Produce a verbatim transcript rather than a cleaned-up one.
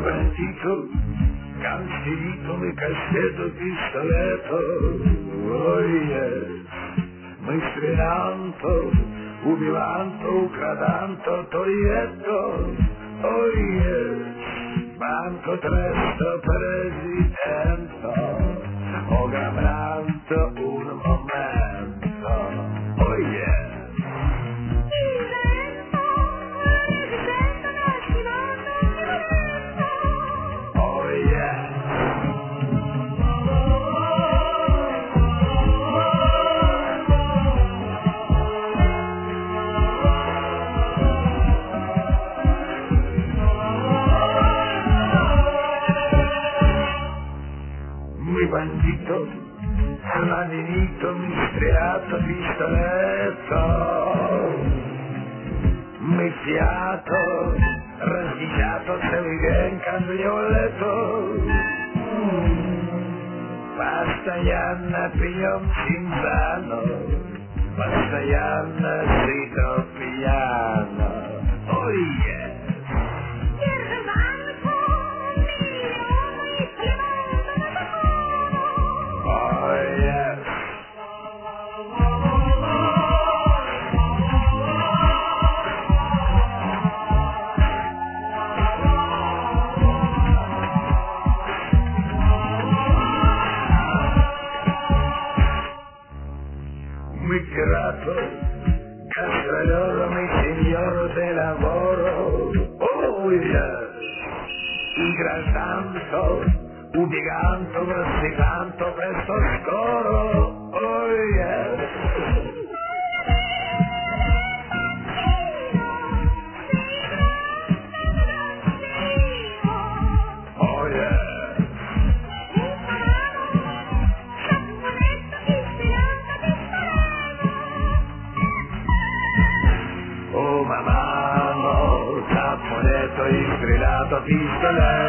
bandito, cancerito, mi cassetto, pistoletto, oh yes, mi strinanto, ubilanto, cradanto, toglietto, oh yes, banco tresto, presidente, o gramranto, un momento, oh yes. Mi bandito, maninito, mi striato, pistoletto, mi fiato, raschiato, se mi viene cabrioletto, pastagliana, piglion cinzano, pastagliana, zitto, piano, oh yeah. Mi grato, castroloro, mi signor de lavoro, oh yes, il gran santo, ubiganto, grassicanto, presto scoro, oh yes. Oh yeah. Oh mamma, sapponetto, istrilato, pistoletto.